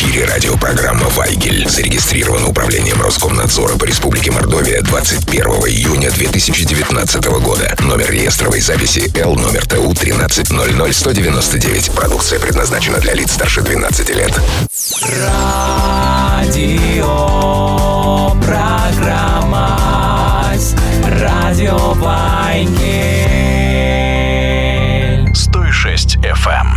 эфире радиопрограмма «Вайгель». Зарегистрирована управлением Роскомнадзора по Республике Мордовия 21 июня 2019 года. Номер реестровой записи Л номер ТУ 1300199. Продукция предназначена для лиц старше 12 лет. Радиопрограмма «Радио Вайгель». 106 FM.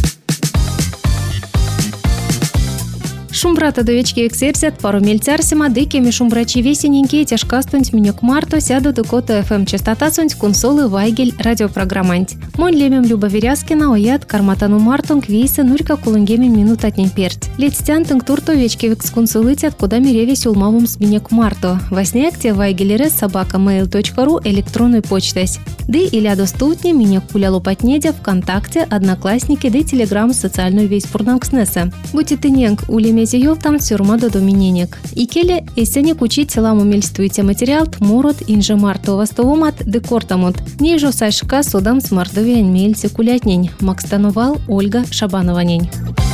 Шумбрата довечки ексерсят пару мельцарсима, дикими шумбрачи весененькие тяжкастунь минек марто сяду до кота ФМ частота сунь консолы Вайгель радиопрограмманть. Мон лемем Люба Веряскина оят карматану мартунг вейса нурька кулунгемин минут отнень перть. Летстян тынг турто вечки векс консолытят куда миревись улмавум с минек марто. Восняк те Вайгелерес собака mail.ru электронной почтась. Ды иля доступни минек куля лопатнедя ВКонтакте, Одноклассники, ды Телеграм социальную весь пурнанкснеса. Будьте тыненг улемете там сюрма до домененек. Икеле эсенек учить целаму мельствуйте материал тмурот инже марто вастовомат декортамут. Нейжо сайшка судам с мордовиен мельце кулятнень. Макстановал Ольга Шабанованень.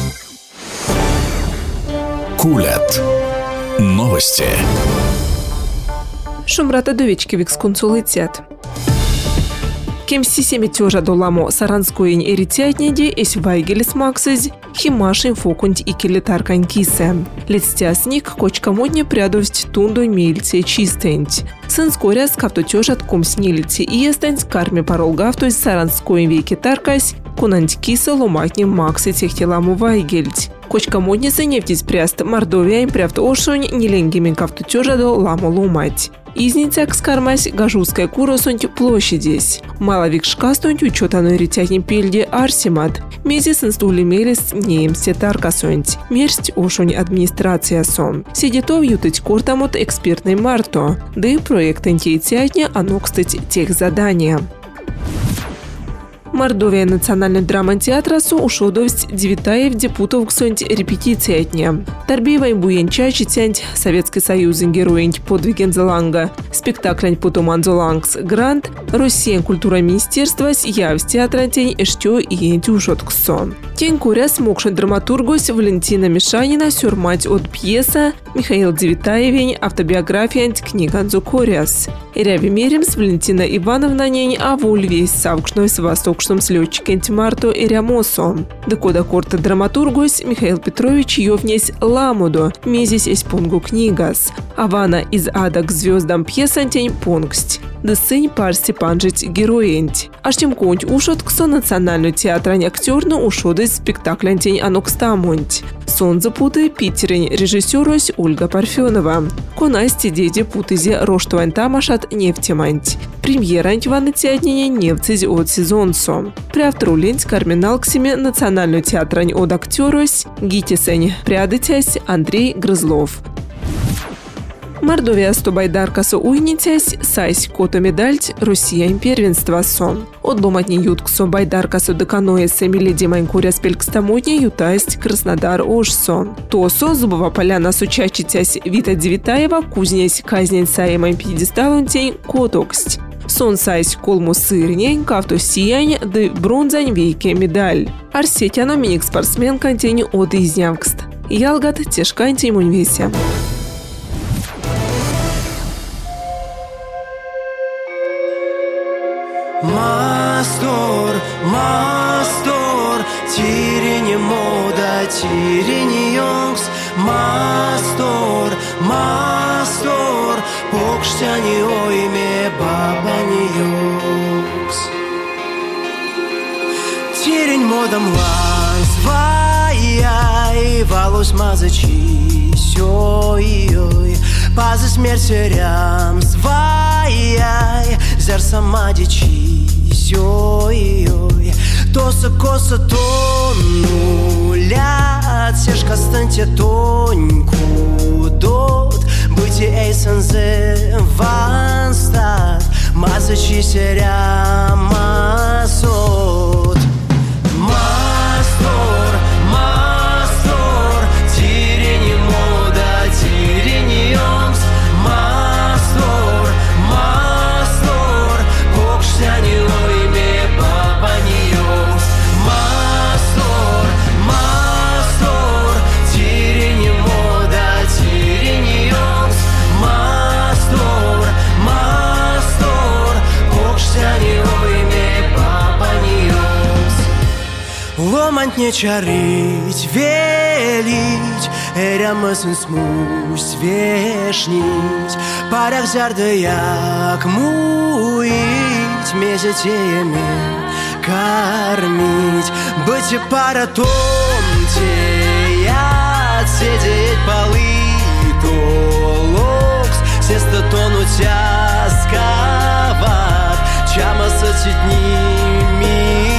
Кулят. Новости. Шумрата довечки викс консулитет. Кемси семетежа доламо саранскоин эритятнеди эс Вайгелес максыз химашин фокунть и келетаркань кисе. Летстясник кочка модня прядовсть тунду мельце чистенть. Сын скоряс кавтотежат комснилите и естенць карме паролгавтусь саранскоин веки таркась кунанть киса ломатнем максы техтеламу Вайгельть. Кочка модницы нефтись пряст Мордовия им прявт ошунь неленгимен кавтотежа до ламу ломать. Изницяк скармась гажуская куросунть площадесь. Маловик шкастунть учетаной ретятнем пельде арсимат. Мезис инстули мелес неемсте таркасунть. Мерсть ошунь администрация сон. Сидетов ютыть кортамот экспертный марто. Да и проект антиетятня анокстыть тех задания. Мордовия национальный драматеатрасу ушодовсть девитаев депутов ксонть репетициятня. Тарбеева буенчачи тянть Советский Союз героинть подвиген заланга. Спектаклянь потоман залангс грант. Россия культура министерства с яв театрантень эштё и ентюшот ксон. Тень куря смогшен драматургось Валентина Мишанина сюрмать от пьеса Михаил Девитаевень автобиография книга Анзукоряс. Иряви меримс Валентина Ивановна нень авуль весь савкшной с востокшным слетчикент Марто Ирямосо. Декода корта драматургось Михаил Петрович ёвнесь ламудо, мезись эсь пунгу книгас. Авана из ада к звездам пьесантень пунгсть. Дысынь пар Степанжить героинть. Аж тем конь ушот ксо национальную театрань актерну ушодась спектаклянтень анокстамунть. Сон запуты Питерень режиссерось Ольга Парфенова. Конасти деди путызе роштуань тамашат нефтеманть. Премьеранть ванны театнине невциз от сезонсо. Приавтрулинть карминалксиме национальную театрань от актерось Гитисень прядытясь Андрей Грызлов. Мордовия 100 байдаркасу уйнитясь, сайсь кото медальть Россия им первенство сон. От боматни ютксо байдаркасу деканоеса миледи манькуря спелькстамодня ютасть Краснодар ошсон. Тосо зубова поляна сучачитясь Вита Девитаева кузнесь казнень саемой пьедесталунтень котоксть. Сон сайсь колму сырнень, кавто сиянь, да бронзань вейке медаль. Арсетяно миник спортсмен контень от изнявкст. Ялгат тешкантень муньвеся. Мастор, мастор, тирене мода, тирене йонгс. Мастор, мастор, покштяни ойме бабани йонгс. Тирень модам лайс, вай, валус мазачи, сёй, пазы смерти рям, свай, зер самадичи, сёй, тоса коса тонуля, сешка станьте тоньку дот, быти эйсензе ванстат, мазачи серя масот. Мастор, мастор, тирени мода, тирени йонгс. Мастор, мастор, покштяни ойме бабани йонгс. Мастор, мастор, тирени не чарить, велить, Эремысын смусь вешнить, Парях зарды як муить, Месяцеями кормить. Быть и пара томте, сидеть полы, толокс, сесто тонуть асковат, чама сотитними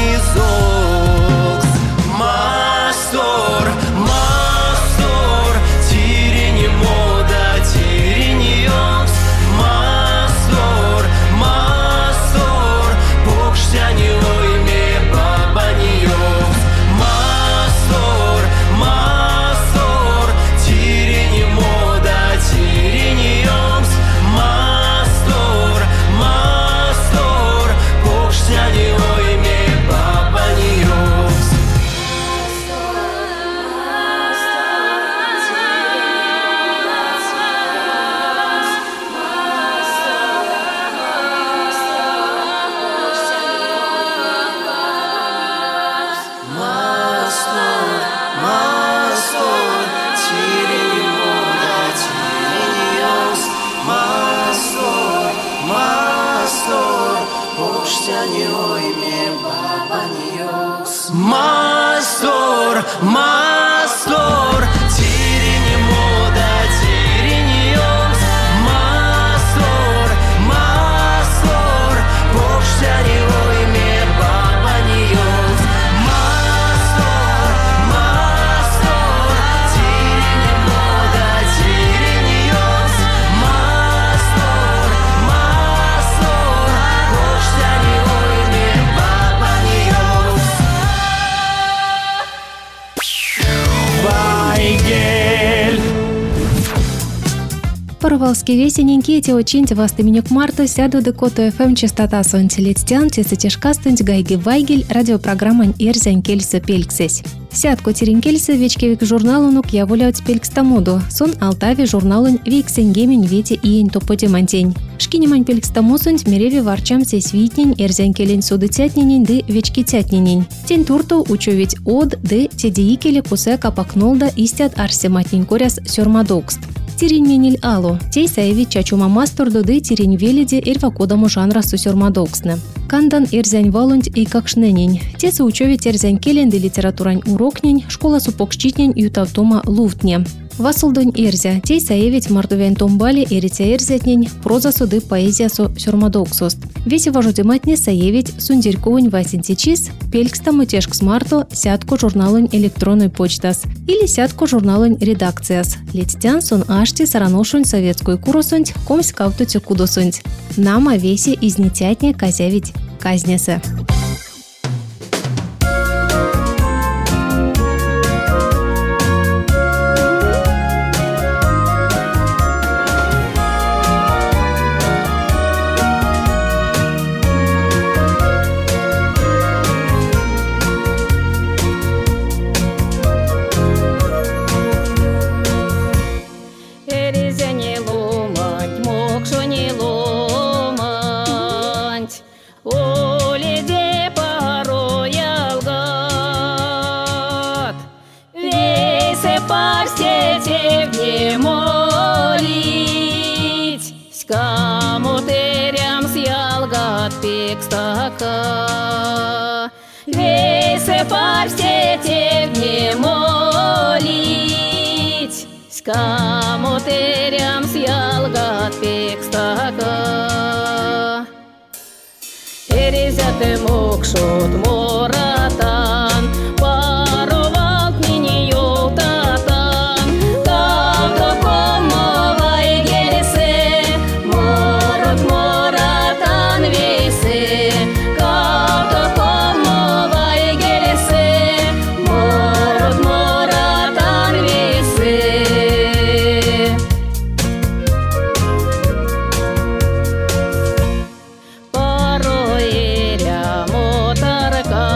зокс. Мастор, мастор, тирени мода, тирени йокс. Мастор, мастор, покштяни ойме баба не йокс. Мастор, мастор, тирени мода, тирени йокс. Мастор, мастор, покштяни ойме баба не йокс. Мастор, мастор, тирени мода, тирени йокс. Мастор, мастор, покштяни ойме баба не йокс. Мастор, мастор, тирени мода, тирени йокс. Мастор, мастор, покштяни ойме баба не йокс. Вайгель. Порвалский весененький эти очень вас именек Марта сяду декоту ФМ частота сонтелетстян тесетешкастунь гайги Вайгель радиопрограмма Ирзянь Кельса Пельксесь. Сядку теренкельса вечкевик журналунук я волят пелькстамоду, сон Алтави журналун виксенгемень вети иень топоди мантень. Шкинемань пелькстамосунь мереви варчам сесь витнень Ирзянь Келень суды тятненень ды вечки тятненень. Тень турту учовить од ды тедиикели кусе капакнолда истят арсематнень коряс сёрмадокст. Тирень мениль алу, тей саеви чачума мастурду ды тирень велиде эрвакодаму жанра сусёрмадоксны. Кандан Ирзянь валунь и какшненень. Тесы учовить Ирзянь Келень ды литературань урокнень, школа супокщитнень ютавтома луфтне. Васылдонь Ирзя, тей саевить мардувян томбали эритя эрзятнень, проза суды поэзия су сёрмадоксост. Веси важудиматне саевить сундерьковынь васинтичис, пелькстаму тешкс марту сятку журналынь электронной почтас или сятку журналынь редакцияс. Летстян сон ашти сараношунь советскую куросунь, комсь кавтути кудосунь. Нама веси изнетятне казявить казнесы. Весе парстете не молить, скамотерям сялгат пекстака. Эрезяте мокшот моратан, паровалт мини йолтатан, кавто комовай гелесе, морот моратан весе. Пароеря мотарка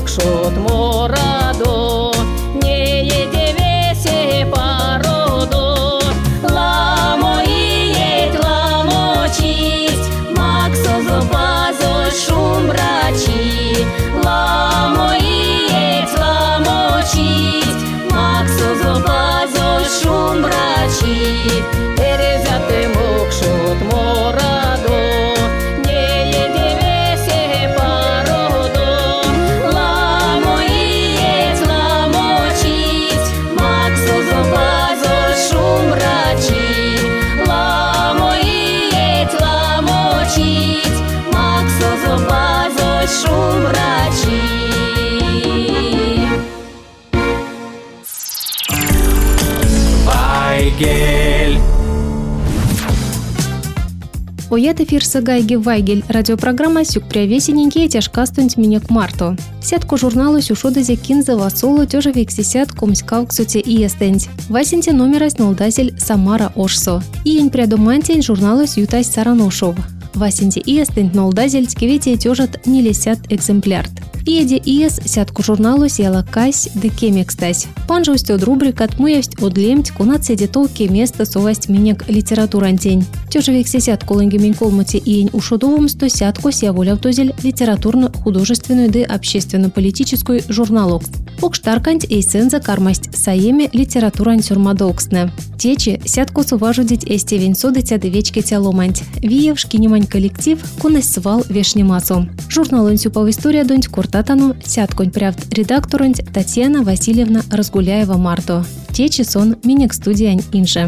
мокшот морадо, не еде весе пародо. Ламо иет, ламо чисть, максо зубазо шумбрачи. Ламо иет, ламо чисть, максо зубазо шумбрачи. Терезяте мокшот морадо, не еде весе пародо. Ламо иет, ламо чисть, максо зубазо шумбрачи. Ламо иет, ламо чисть, максо зубазо шумбрачи. Вайгель. Оят эфир сагайги Вайгель. Радиопрограмма сюкпря весененькие тяжкастунь минек марто. Сятку журналу сюшодазе кинза васолу тёжа вексисят комскауксуте и эстенць. Васенте номерась нолдазель Самара Ошсо. Иень прядомантень журналу сютась Сараношов. Васенте и эстенць нолдазель скивете тёжат нелесят экземплярт. Иеде иес сятку журналу села кась де кемекстась. Панжа устёд рубрикат муявсть одлемть кунат седетолки место совасть минек литературантень. Тёжа вексисят колынгемень колмути иень ушодовым сто сятку сяволявтозель литературно-художественную де общественно-политическую журналок. Покштарканть эйсенза кармасть саеме литературань сюрмадоксне. Течи сятку суважудить эстевень содытя де вечке тяломанть. Виев шкинемань коллектив кунась свал вешнемасу. Журналын сюпав история донть куртатану сятконь правд редакторонть Татьяна Васильевна Разгуляева Марто. Течи сон минек студиянь инже.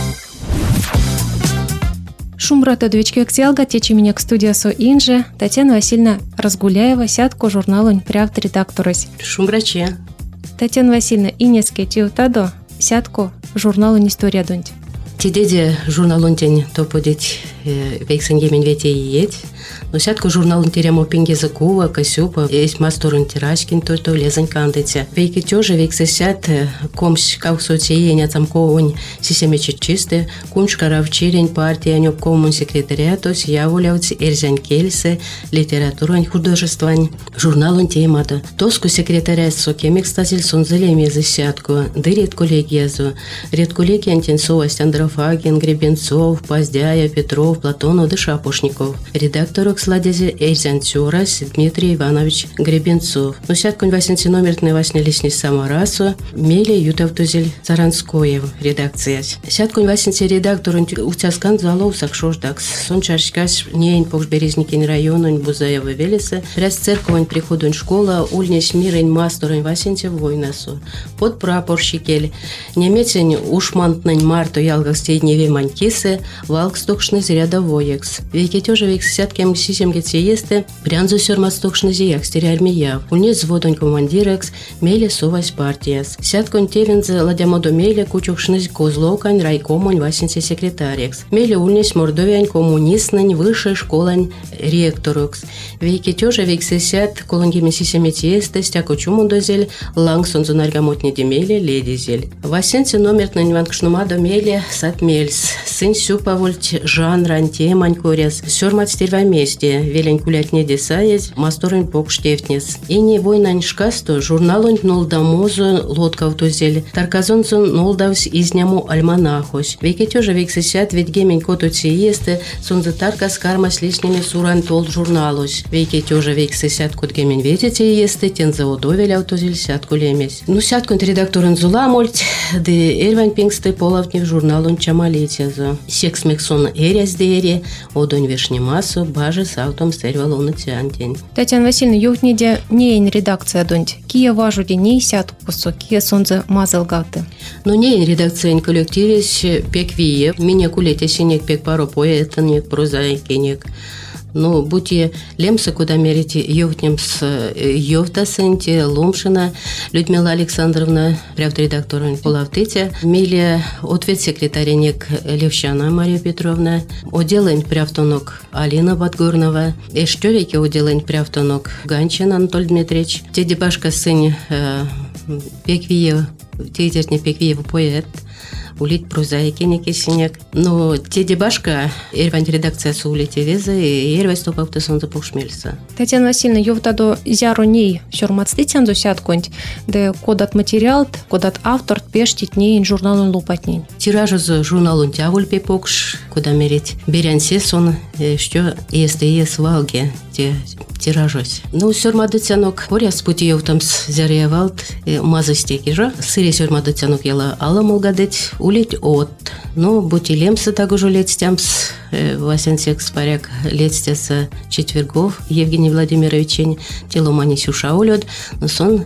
Шумрата двечки актиалга течи минек студия со инже Татьяна Васильевна Разгуляева сятку журналонь правд редакторось. Шумраче. Татьяна Васильевна инеске тиутадо сятку журналонь история донть. Тидеде журналон тень топодить вейксен емен вете иеть. Но сятку журналон теремо пинге закува, косюпа, есть масторон тирашкин, то лезань кандыте. Вейки тёже вейксе сят, комш каусоте иеня тамковонь сисеме чисты, кумшка равчирень партия нёк коммун секретариатос, яволявцы эрзянь кельсе, литературань художествань. Журналон темата. Тоску секретариат сокемик стазель сонзелеме за сятку, да редколлегиязу. Редколлеги антенсовость Андрофагин, Гребенцов, Поздяев, Петров, Платонов да Шапошников. Редакторок сладезе Эйзянцюрас Дмитрий Иванович Гребенцов. Но сятконь васенти номертный васне лесни Самарасу, мели ютавтузель Заранскоев редакция. Сятконь васенти редактор утяскан залов сакшождакс. Сон чаршкаш неень покшберезникин райононь Бузаева Велеса. Пряс церковонь приходонь школа, ульнесь мирень масторонь васенти войнасу. Под прапорщикель. Немецень ушмантнань марто ялгах стедневе манькисы, валк стокшны зрядовоекс. Веки тёже век сяткем сисемге цеесте, прянзу сёрмастокшны зияк стерярмия. Ульнец зводонь командирекс, меле совась партияс. Сятконь тевензе ладямодо меле кучокшныз козлокань райкомонь васенсе секретарекс. Меле ульнец мордовянь коммунистнань высшая школань ректорекс. Веки тёже век сесят колонгеме сисеме цеесте, стяко чумундозель, лангсон зунаргамотне демеле ледизель. Васенсе номертнань ванкшнумадо меле сатмельс. Сын сюпавольть жанрань темань коряс. Сёрмат стерва месте, велень кулять не десаец, масторын покштефтнес. И не войнань шкасто, журналонь нолдамозу лодкавтузель, тарказонцун нолдавс изняму альманахос. Веки тёже век сесят, ведь гемень коту цеесте, сонза таркас кармас лишними суран тол журналос. Веки тёже век сесят, кот гемень вети цеесте, тен заводовель автузель сятку лемес. Ну сяткон редакторын зуламольть, де эльвань пингсты половни в журналон чамалетезу. Секс мексон эряс дере, одонь вешнемасу, баже саутом стервалону тянтень. Татьяна Васильевна, юхнеде неень редакция донть. Кия важуди ней сятку кусо, кия сонзе мазалгаты. Но неень редакция коллективес пек вие, меня кулете синек пек паро поэтанек, прозаикенек. Ну, будьте лемса, куда мерите, ёвтнем с ёвтасенте, Ломшина, Людмила Александровна, правдредактором Полавтыте, Милия, ответ секретаренек Левщана Мария Петровна, отделень правтонок Алина Подгорнова, эштёвеки отделень правтонок Ганчин Анатолий Дмитриевич, Тедибашка сын Пеквиев, Тедерни Пеквиев поэт, улить прозаики некесенек. Но те дебашка, эрвань редакциясы улите веза, и эрвай стопавты сонза пушмельса. Татьяна Васильевна, ёвтадо зяру ней сюрмацтитян зусятконь, де кодат материал, кодат автор пештит ней журналун лупатнень. Тиражу за журналун тявуль пепокш, куда мерить берянсе сон, что ес валге, те тиражось. Ну, сюрмадытянок, поря спути ёвтамс зяревалт, мазыстеки же. Сыре сюрмадытянок ела ала молгадеть, улить от. Ну, бутилемсы так уже летстямс, Васенсек спаряк летстяса четвергов, Евгений Владимировичень, теломани сюша улет, но сон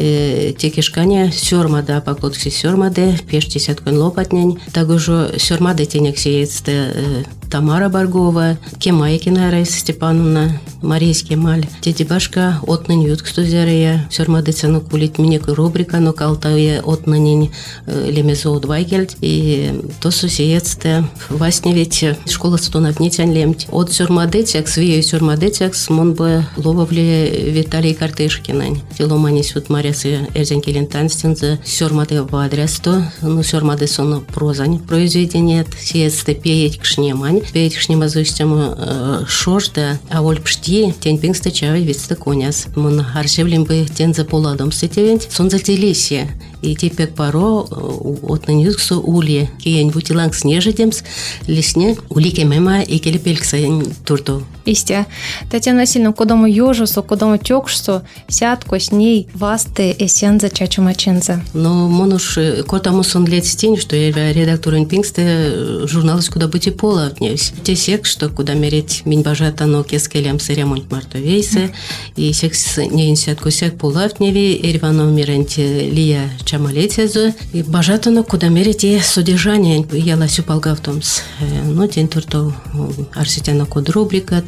текешканя сюрмада, покотси сюрмаде, пешти сяткон лопатнень, так уже сюрмады тенек сеется Тамара Баргова, Кемай Кинарайс Степановна, Марийский маль. Тети башка отнынь юткстузерия, сюрмадыцяну кулить минек рубрика, но калтаве отнынь лемезо двайгельд, и то сусеецте васне ведь школа стонов не тянь лемть. От сюрмадыцяк, свию сюрмадыцяк, смонбы лововли Виталий Картышкинань. Теломани сют Марясы Эрзенкелен Танстензе, сюрмады в адрес то, ну сюрмады сон прозань произведение, сеецте пеять к шнемань. Пеять шнемазуистему шорта, а воль пшти, тень пингста чавай вицта коняс. Мон аршевлим бы тень за поладом стетевент, сон за телесия. И теперь паро от нанюксу улье, киень бутиланг снежедемс, лесне улике мема и келепелькса турту. Истя. Татьяна Васильевна, кодому ёжусу, кодому тёкшсу, сятко с ней васты эсенза чачумаченза. Но монуш, котому сон лет стень, что я редакторин пингста журналist куда быть и пола отнес. Те сек, что куда мерить минь бажата, но кескелем с ремонт мартовейсе, и секс не инсятку сек пола отневи, эрванов миренте лия чамалетезу, и бажата, но куда мерить и содержание, я ласю полгавтомс. Ну, тень туртов арситяна код рубрикат,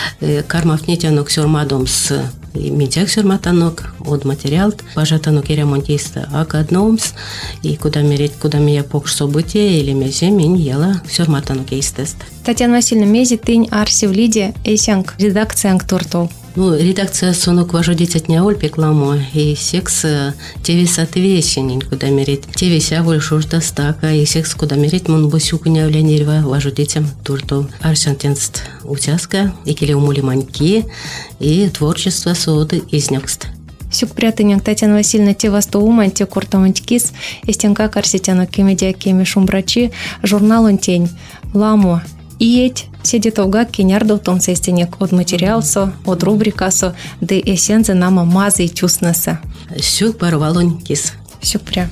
кармав нетянок сюрмадомс, митяк сюрматанок, от материал, бажатанок и ремонтиста акадномс, и куда мерить, куда меня покш события, или мезе минь ела сюрматанок есть. Татьяна Васильевна, мези тынь арсив лиде эсянг редакциянг туртов. Ну, редакция сонок вожудить от неоль пекламо, и секс тевис отвесенень, куда мерить. Тевис аволь шурта стака, и секс куда мерить мон босюку не авлянирва вожудитям турту. Арсентенст утяска, и келе умули маньки, и творчество соды изнёкст. Сюк прятыняк Татьяна Васильевна те вас то умань, те куртаманть кис, эстенка карситянок кемедия кеми шумбрачи, журналун тень, ламо, иеть, седетовга кенярдов том сестенек от материалсо, от рубрикасо, де эсензе нама мазы и тюснеса. Сюк парвалон кис. Сюк пря.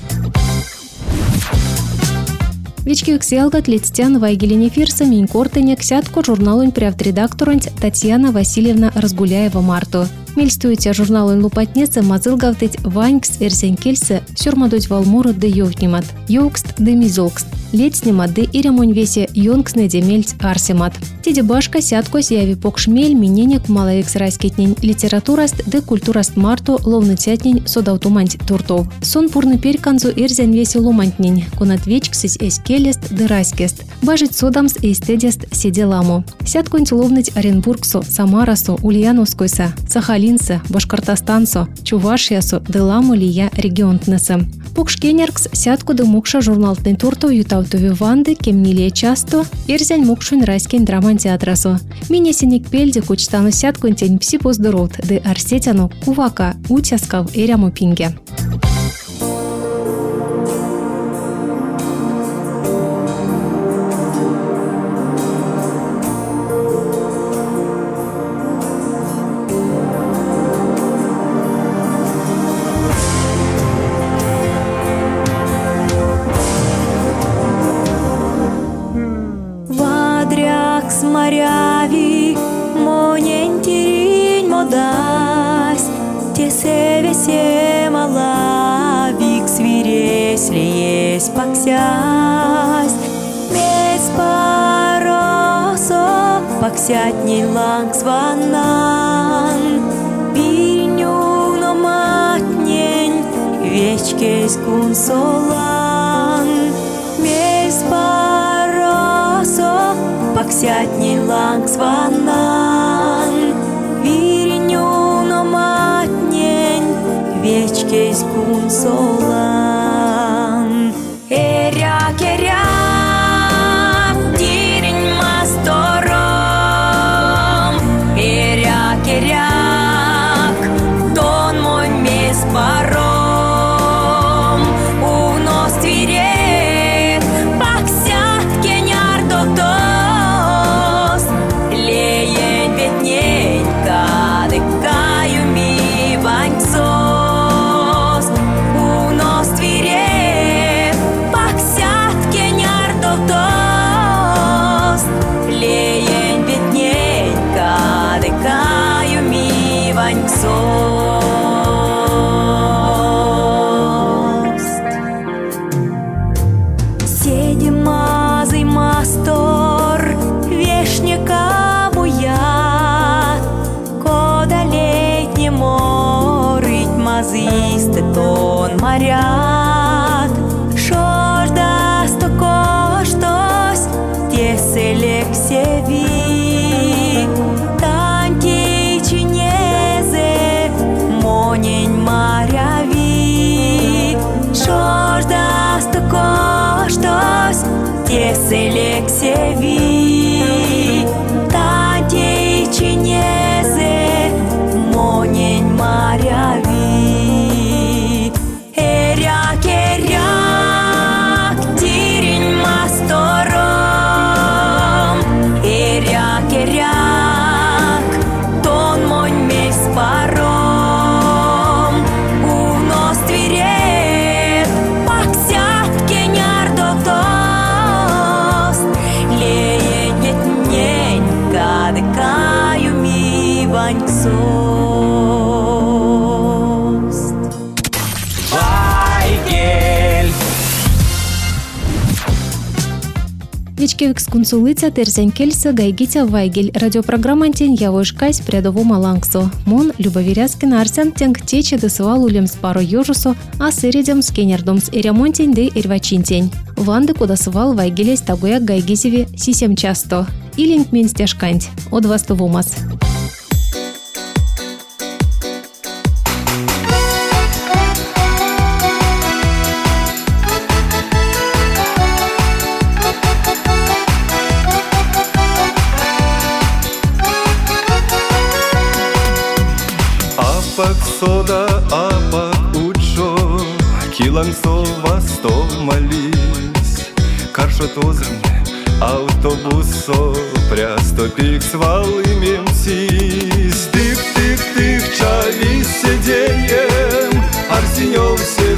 Вечки ксиалгат летстян вайгелине фирса минь кортынек сятко журналун прявдредакторунь Татьяна Васильевна Разгуляева Марту. Мельстуете журналун лупатнеца мазылгавтыть ванькс эрсенкельсе сюрмадуть валмуру де ёвтнимат, ёвкст де мизолкст, летснимат де иремонь весе ёнксне де мельц арсемат. Теде башка сятко сяви покшмель миненек малавекс райскетнень литератураст де культураст Марту ловны цятнень содавтуманть туртов. Сон пурны перканзу эрзен весе ломантнень, кунат вечксись эскелест де райскест. Бажить содамс эстедест седеламу. Сятконь ловныть Оренбургсу, Самарасу, Ульяновскойса, Сахалинса, Башкортостансо, Чувашиясу, деламу лия регионтнеса. Покшкенеркс сятку де мукша журналтный туртов ютавтови ванды кемнилие часто эрзень мукшун райскень драман театрасу. Минесеник пельде кучтану сятконь тень псипоздоровт де арсетяну кувака утяскав эряму пинге. Моряви, монень тиринь модась, тесе весе малавик свиресь леесь паксясь, мес паросо паксятней ланг сванан, пинюно матнень вечкесь кунсолан, мес паросо паксятней ланг сванан, виринюно матнень вечкесь кунсолан. Эря зисте тон морят. Шо ж даст тако штось, те селексеви. Танки чинезе, монень моряви. Шо ж даст тако штось, те селексеви. Танки чинезе, монень моряви. Эряк, эряк, тирень мастором. Эряк, эряк, тон монь месь паром. Увнос тверет, паксят кеняр дотост. Леет нетнень, кадыкаю ми ваньксост. Вайгель. Вечкевик скунсулыця терзень кельса гайгитя Вайгель. Радиопрограмма тень явошкайс прядову малангсо. Мон Люба Вирязкина Арсен тенг тече десывал улем с пару ёжусо, а сыридем с кенердом с эрямонтень де эрвачинтень. Ванды куда сывал Вайгелес тагуяк гайгизеве сисем часто. Илинг мен стяжканть. От вастовумас. Апак сода, апак учо, килангсо восто молись. Каршотозм, автобусо, прястопик с валымем сис. Тых-тых-тых, чави сидеем, Арсенёв се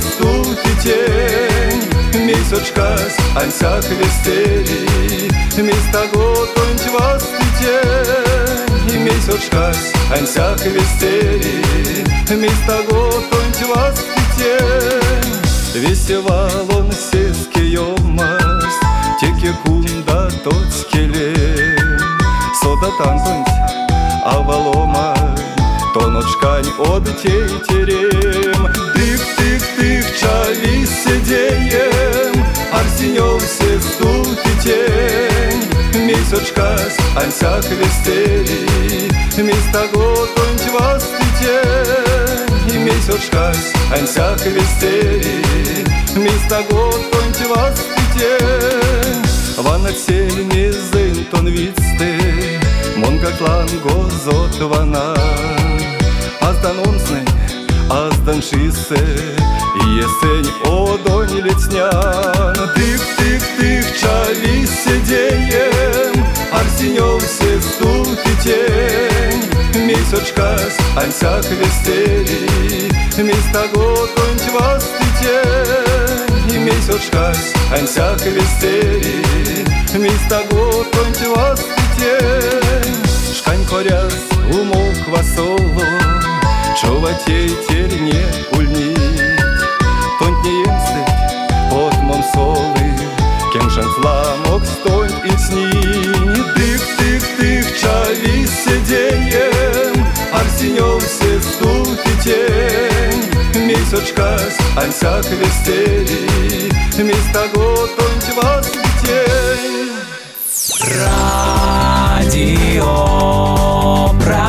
стутитень. Месячкас, ансяк вестери, места готонь вас тетень. Месячкас, ансяк вестери, места готонь вас тетень. Весевал он сескиёмас, теке кунда тот скелем. Сода танцунь, аваломай, тоночкань од тейтерем. Тых-тых-тых, чави сидеем, Арсенёв се стутитень. Месячкас, ансяк вестери, места готонь вас тетень. Месячкас, ансяк вестери, места готонь вас тетень. Ван отсельне зентон вицте, монгатлан гозот вана. Аздан онснень, аздан шиссе, есень одонь летнян. Тых-тых-тых, чави сидеем, Арсенёв се стутитень. Месячкас, ансяк вестери, места готонь вас тетень. Месячкас, ансяк вестери, места готонь вас тетень. Шкань коряс, умок васоло, чуватей терне ульнить. Тонь не емстыть, от монсолы, кемшан фламок стонь и сни. Тых-тых-тых, чави сидеем, Арсенёв се стутитень. Месячкас, ансяк вестери, места готонь вас тетень. Радио